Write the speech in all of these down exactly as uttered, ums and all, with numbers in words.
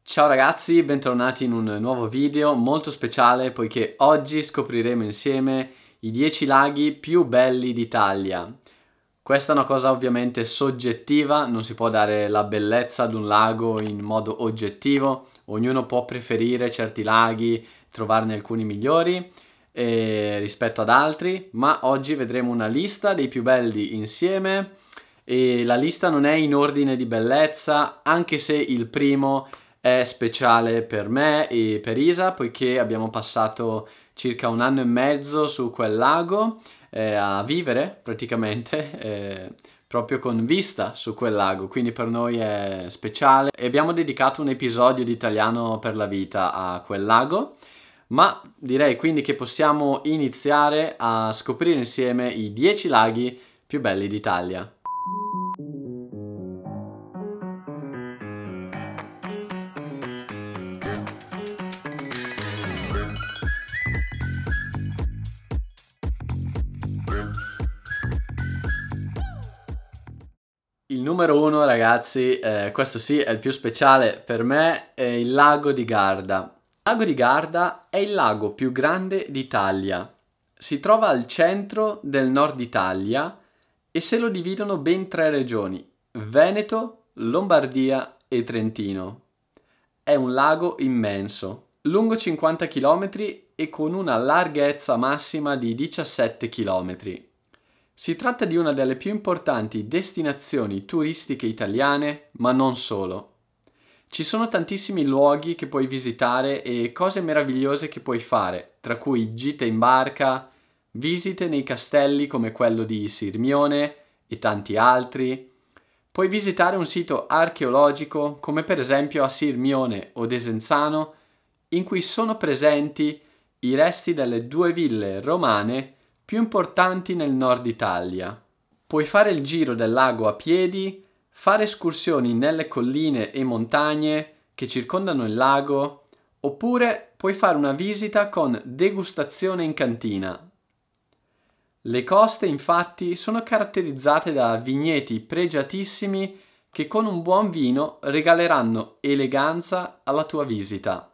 Ciao ragazzi, bentornati in un nuovo video molto speciale poiché oggi scopriremo insieme i dieci laghi più belli d'Italia. Questa è una cosa ovviamente soggettiva, non si può dare la bellezza ad un lago in modo oggettivo, ognuno può preferire certi laghi, trovarne alcuni migliori eh, rispetto ad altri, ma oggi vedremo una lista dei più belli insieme e la lista non è in ordine di bellezza, anche se il primo è speciale per me e per Isa, poiché abbiamo passato circa un anno e mezzo su quel lago eh, a vivere praticamente, eh, proprio con vista su quel lago, quindi per noi è speciale e abbiamo dedicato un episodio di Italiano per la vita a quel lago. Ma direi quindi che possiamo iniziare a scoprire insieme i dieci laghi più belli d'Italia. Il numero uno, ragazzi, eh, questo sì è il più speciale per me, è il lago di Garda. Il lago di Garda è il lago più grande d'Italia. Si trova al centro del nord Italia e se lo dividono ben tre regioni: Veneto, Lombardia e Trentino. È un lago immenso, lungo cinquanta chilometri e con una larghezza massima di diciassette chilometri. Si tratta di una delle più importanti destinazioni turistiche italiane, ma non solo. Ci sono tantissimi luoghi che puoi visitare e cose meravigliose che puoi fare, tra cui gite in barca, visite nei castelli come quello di Sirmione e tanti altri. Puoi visitare un sito archeologico come per esempio a Sirmione o Desenzano, in cui sono presenti i resti delle due ville romane più importanti nel nord Italia. Puoi fare il giro del lago a piedi, fare escursioni nelle colline e montagne che circondano il lago, oppure puoi fare una visita con degustazione in cantina. Le coste, infatti, sono caratterizzate da vigneti pregiatissimi che con un buon vino regaleranno eleganza alla tua visita.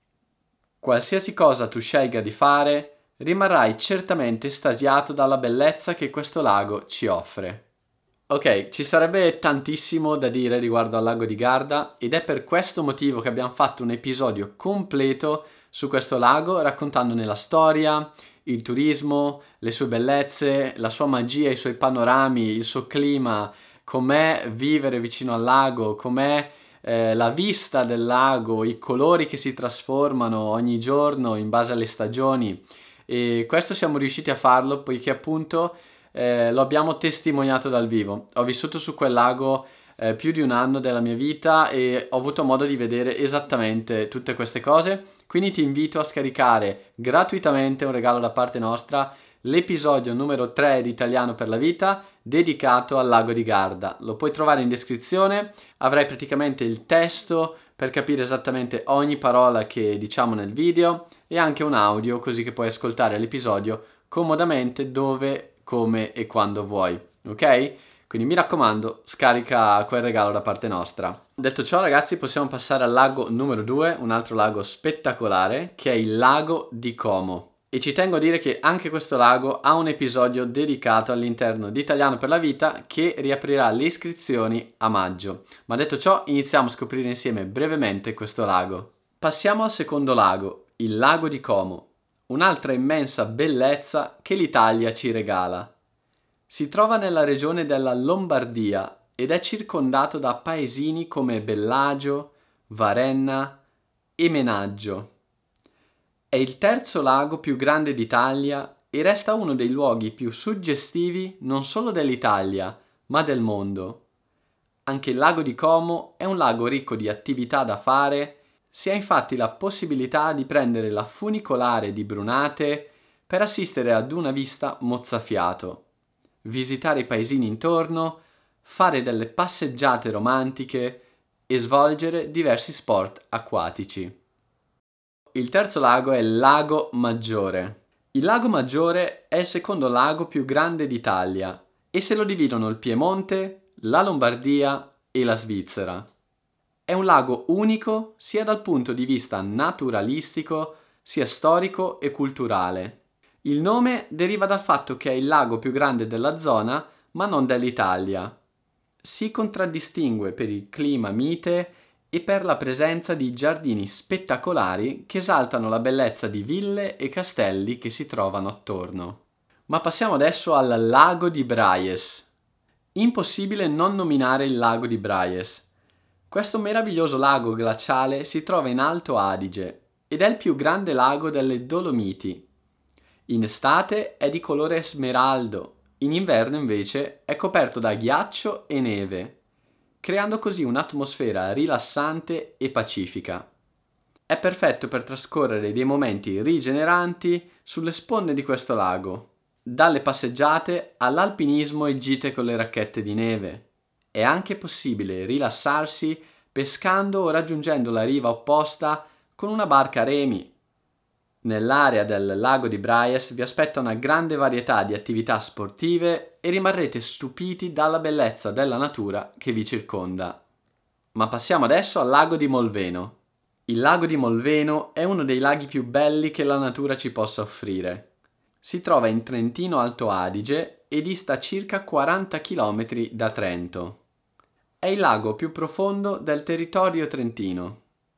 Qualsiasi cosa tu scelga di fare, rimarrai certamente estasiato dalla bellezza che questo lago ci offre. Ok, ci sarebbe tantissimo da dire riguardo al lago di Garda ed è per questo motivo che abbiamo fatto un episodio completo su questo lago raccontandone la storia, il turismo, le sue bellezze, la sua magia, i suoi panorami, il suo clima, com'è vivere vicino al lago, com'è eh, la vista del lago, i colori che si trasformano ogni giorno in base alle stagioni. E questo siamo riusciti a farlo poiché appunto eh, lo abbiamo testimoniato dal vivo. Ho vissuto su quel lago eh, più di un anno della mia vita e ho avuto modo di vedere esattamente tutte queste cose. Quindi ti invito a scaricare gratuitamente, un regalo da parte nostra, l'episodio numero tre di Italiano per la vita dedicato al lago di Garda. Lo puoi trovare in descrizione, avrai praticamente il testo per capire esattamente ogni parola che diciamo nel video e anche un audio così che puoi ascoltare l'episodio comodamente dove, come e quando vuoi, ok? Quindi mi raccomando, scarica quel regalo da parte nostra. Detto ciò, ragazzi, possiamo passare al lago numero due, un altro lago spettacolare, che è il lago di Como. E ci tengo a dire che anche questo lago ha un episodio dedicato all'interno di Italiano per la vita che riaprirà le iscrizioni a maggio. Ma detto ciò, iniziamo a scoprire insieme brevemente questo lago. Passiamo al secondo lago, il lago di Como, un'altra immensa bellezza che l'Italia ci regala. Si trova nella regione della Lombardia ed è circondato da paesini come Bellagio, Varenna e Menaggio. È il terzo lago più grande d'Italia e resta uno dei luoghi più suggestivi non solo dell'Italia, ma del mondo. Anche il lago di Como è un lago ricco di attività da fare, si ha infatti la possibilità di prendere la funicolare di Brunate per assistere ad una vista mozzafiato, visitare i paesini intorno, fare delle passeggiate romantiche e svolgere diversi sport acquatici. Il terzo lago è il Lago Maggiore. Il Lago Maggiore è il secondo lago più grande d'Italia e se lo dividono il Piemonte, la Lombardia e la Svizzera. È È un lago unico sia dal punto di vista naturalistico, sia storico e culturale. Il nome deriva dal fatto che è il lago più grande della zona, ma non dell'Italia. Si contraddistingue per il clima mite e per la presenza di giardini spettacolari che esaltano la bellezza di ville e castelli che si trovano attorno. Ma passiamo adesso al lago di Braies. Impossibile non nominare il lago di Braies. Questo meraviglioso lago glaciale si trova in Alto Adige ed è il più grande lago delle Dolomiti. In estate è di colore smeraldo, in inverno invece è coperto da ghiaccio e neve, creando così un'atmosfera rilassante e pacifica. È perfetto per trascorrere dei momenti rigeneranti sulle sponde di questo lago, dalle passeggiate all'alpinismo e gite con le racchette di neve. È anche possibile rilassarsi pescando o raggiungendo la riva opposta con una barca a remi. Nell'area del lago di Braies vi aspetta una grande varietà di attività sportive e rimarrete stupiti dalla bellezza della natura che vi circonda. Ma passiamo adesso al lago di Molveno. Il lago di Molveno è uno dei laghi più belli che la natura ci possa offrire. Si trova in Trentino Alto Adige e dista circa quaranta chilometri da Trento. È il lago più profondo del territorio trentino.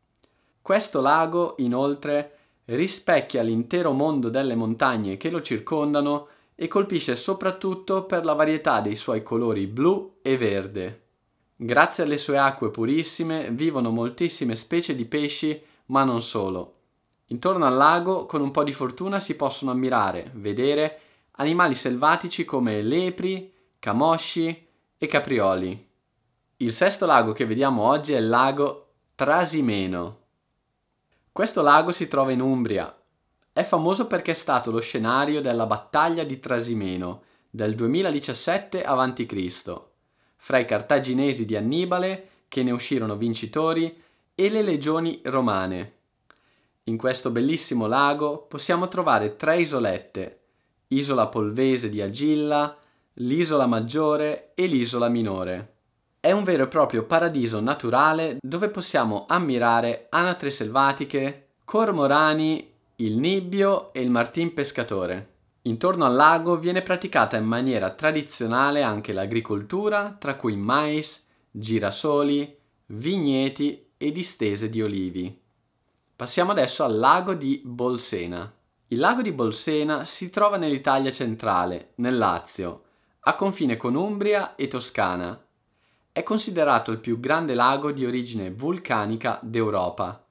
Questo lago, inoltre, rispecchia l'intero mondo delle montagne che lo circondano e colpisce soprattutto per la varietà dei suoi colori blu e verde. Grazie alle sue acque purissime vivono moltissime specie di pesci, ma non solo. Intorno al lago, con un po' di fortuna, si possono ammirare, vedere animali selvatici come lepri, camosci e caprioli. Il sesto lago che vediamo oggi è il lago Trasimeno. Questo lago si trova in Umbria. È famoso perché è stato lo scenario della battaglia di Trasimeno del duemiladiciassette avanti Cristo fra i cartaginesi di Annibale, che ne uscirono vincitori, e le legioni romane. In questo bellissimo lago possiamo trovare tre isolette: Isola Polvese di Agilla, l'Isola Maggiore e l'Isola Minore. È un vero e proprio paradiso naturale dove possiamo ammirare anatre selvatiche, cormorani, il nibbio e il martin pescatore. Intorno al lago viene praticata in maniera tradizionale anche l'agricoltura, tra cui mais, girasoli, vigneti e distese di olivi. Passiamo adesso al lago di Bolsena. Il lago di Bolsena si trova nell'Italia centrale, nel Lazio, a confine con Umbria e Toscana. È considerato il più grande lago di origine vulcanica d'Europa.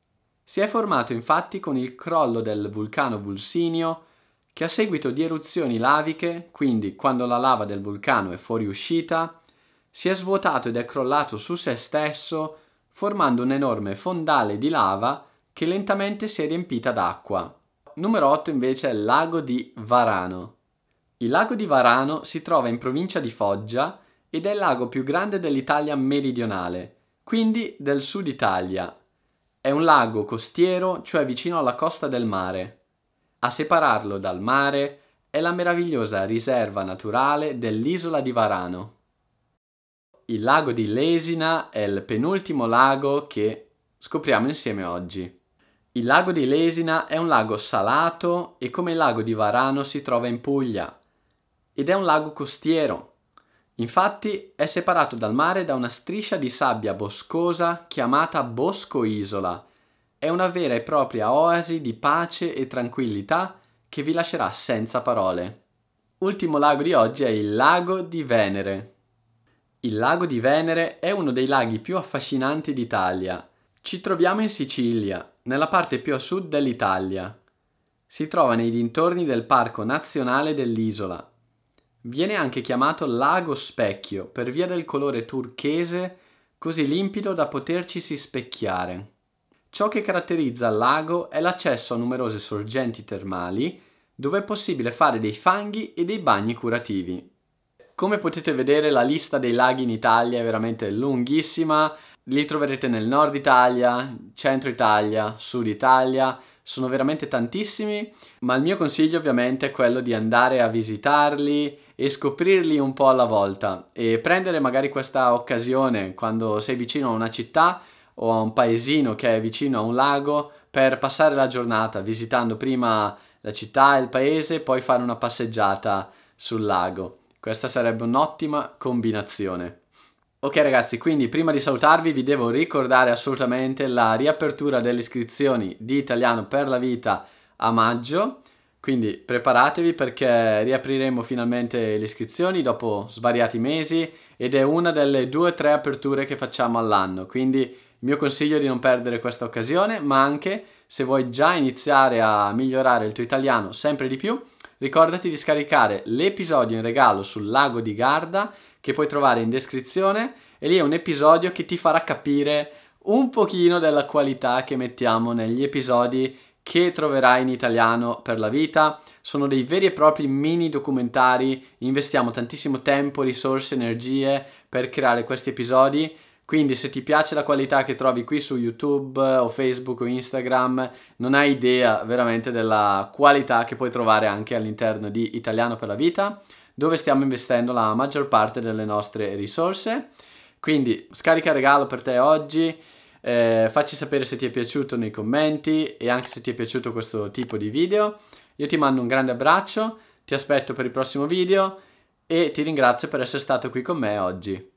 Si è formato infatti con il crollo del vulcano Vulsinio, che a seguito di eruzioni laviche, quindi quando la lava del vulcano è fuoriuscita, si è svuotato ed è crollato su se stesso, formando un enorme fondale di lava che lentamente si è riempita d'acqua. Numero otto invece è il lago di Varano. Il lago di Varano si trova in provincia di Foggia ed è il lago più grande dell'Italia meridionale, quindi del sud Italia. È un lago costiero, cioè vicino alla costa del mare. A separarlo dal mare è la meravigliosa riserva naturale dell'isola di Varano. Il lago di Lesina è il penultimo lago che scopriamo insieme oggi. Il lago di Lesina è un lago salato e come il lago di Varano si trova in Puglia ed è un lago costiero. Infatti è separato dal mare da una striscia di sabbia boscosa chiamata Bosco Isola. È una vera e propria oasi di pace e tranquillità che vi lascerà senza parole. Ultimo lago di oggi è il lago di Venere. Il lago di Venere è uno dei laghi più affascinanti d'Italia. Ci troviamo in Sicilia, nella parte più a sud dell'Italia. Si trova nei dintorni del Parco Nazionale dell'isola. Viene anche chiamato lago specchio per via del colore turchese così limpido da potercisi specchiare. Ciò che caratterizza il lago è l'accesso a numerose sorgenti termali dove è possibile fare dei fanghi e dei bagni curativi. Come potete vedere, la lista dei laghi in Italia è veramente lunghissima. Li troverete nel nord Italia, centro Italia, sud Italia. Sono veramente tantissimi, ma il mio consiglio ovviamente è quello di andare a visitarli e scoprirli un po' alla volta e prendere magari questa occasione quando sei vicino a una città o a un paesino che è vicino a un lago per passare la giornata visitando prima la città e il paese, poi fare una passeggiata sul lago. Questa sarebbe un'ottima combinazione. Ok ragazzi, quindi prima di salutarvi vi devo ricordare assolutamente la riapertura delle iscrizioni di Italiano per la Vita a maggio, quindi preparatevi perché riapriremo finalmente le iscrizioni dopo svariati mesi ed è una delle due o tre aperture che facciamo all'anno, quindi il mio consiglio è di non perdere questa occasione, ma anche se vuoi già iniziare a migliorare il tuo italiano sempre di più, ricordati di scaricare l'episodio in regalo sul lago di Garda che puoi trovare in descrizione e lì è un episodio che ti farà capire un pochino della qualità che mettiamo negli episodi che troverai in Italiano per la Vita. Sono dei veri e propri mini documentari, investiamo tantissimo tempo, risorse, energie per creare questi episodi, quindi se ti piace la qualità che trovi qui su YouTube o Facebook o Instagram, non hai idea veramente della qualità che puoi trovare anche all'interno di Italiano per la Vita, dove stiamo investendo la maggior parte delle nostre risorse. Quindi scarica il regalo per te oggi, eh, facci sapere se ti è piaciuto nei commenti e anche se ti è piaciuto questo tipo di video. Io ti mando un grande abbraccio, ti aspetto per il prossimo video e ti ringrazio per essere stato qui con me oggi.